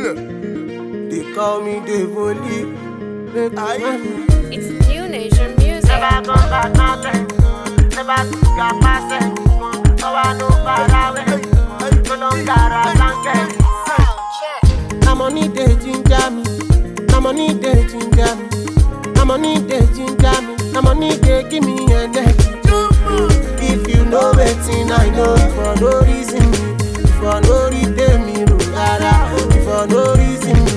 They call me Devoli. It's New Nation music. Na money dey ginger me. Na money dey ginger me. Na money dey ginger me. Na money dey give me energy. If you know wetin I know, for no reason me, for no reason me, for no reason me.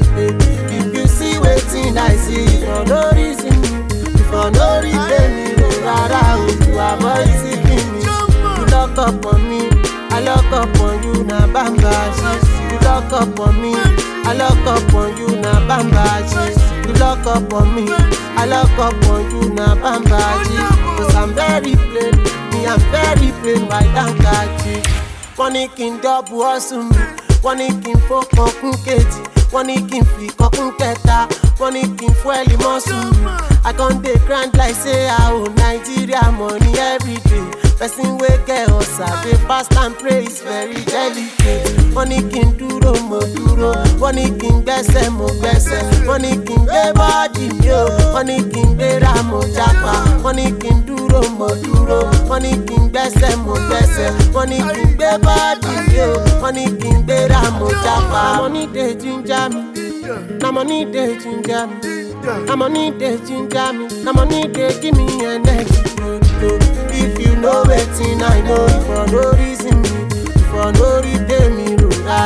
If you see wetin I see, for no reason me, for no reason me, to avoid seeking me. You lock up on me, I lock up on you, na bamba. You lock up on me, I lock up on you, na bamba. You lock up on me, I lock up on you, na bamba. Cause I'm very plain, me I'm very plain, why don't catch it? Wọ́n ní kí n double hustle mi, wọ́n ní kí n fọ́kàn kún kejì, wọ́n ní kí n fi kọ́kún kẹta, wọ́n ní kí n fuel muscle mi. I con dey grind like say I owe Nigeria money every day. Person wey get hustle dey fast and pray is very delicate. Wọ́n ní kí n dúró mo dúró, wọ́n ní kí n gbẹ́sẹ̀ mo gbẹ́sẹ̀, wọ́n ní kí n gbé bọ́ọ̀dì mi o, wọ́n ní kí n gbéra mo jápa, wọ́n ní kí n dúró mo dúró, wọ́n ní kí n gbẹ́sẹ̀ mo gbẹ́sẹ̀, wọ́n ní kí n gbé bọ́ọ̀dì mi o, wọ́n ní kí n gbéra mo jápa. Na money dey ginger me, na money dey ginger me, na money dey ginger me, na money dey give me energy. If you know wetin I know, for no reason me, for no reason me,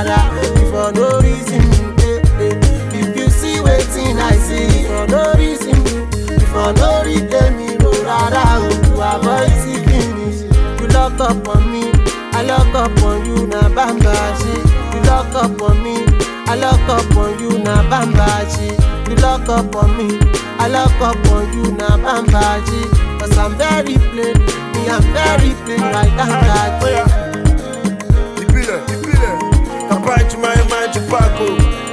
for no reason me. If you see wetin I see, for no reason me, for no reason me, to avoid seeking me. You lock up on me, I lock up on you, na bamba. You lock up on me, I lock up on you, na bamba. You lock up on me, I lock up on you, na bamba. Cause I'm very plain, me I'm very plain, right down that. Ibile, Papa Jumai Jupako.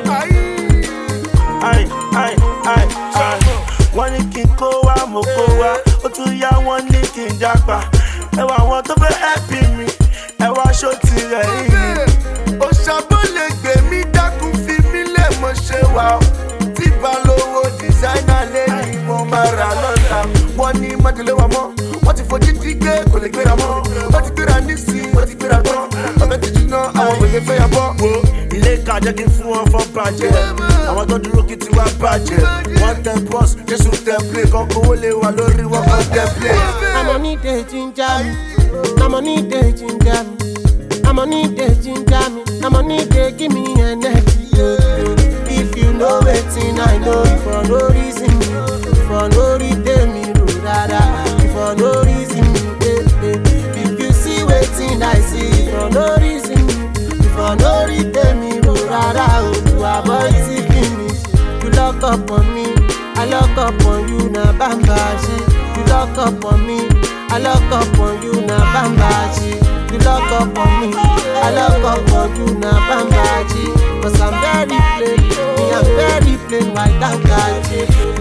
Ai. Wọ́n ní kí n kó wá, mo kó wá. Ó tún yá wọ́n ní kí n jápa. Ẹwà àwọn tó fẹ́ ẹ̀pì mi, ẹwà aṣọ tirẹ̀ yìí. Òṣàbọ̀ lè gbé mi dákun fi mí lè mọ̀ ṣe wà ó. Tí balówó dìsáínà lé ní mo máa rà lọ́la. Wọ́n ní májèlé wa mọ́, wọ́n ti fojú dí gbé kò lè gbéra mọ́. Wọ́n ti gbéra nísìnyí, wọ́n ti gbéra tán. Ọ̀fẹ́ ti jiná, àwọn òye fẹ́ yà bọ́. Wo ilé ìka jẹ́ kí n fún wọn fọ́ bàjẹ́. Àwọn tó dúró kí tiwa bàjẹ́. Wọ́n tẹ bọ́s, Jésù tẹ plé. Kan kówó lè wà lórí wọn kan tẹ plé. Na money dey ginger me, na money dey ginger me, na money dey ginger me, na money dey give me energy. If you know wetin I know, for no reason me, for no reason me, for no reason me. If you see wetin I see, for no reason me, for no reason me, to avoid seeking me. You lock up on me, I lock up on you, na bamba. You lock up on me, I lock up on you, na bamba. You lock up on me, I lock up on you, na bamba. Cause I'm very plain, me I'm very plain, why don't I?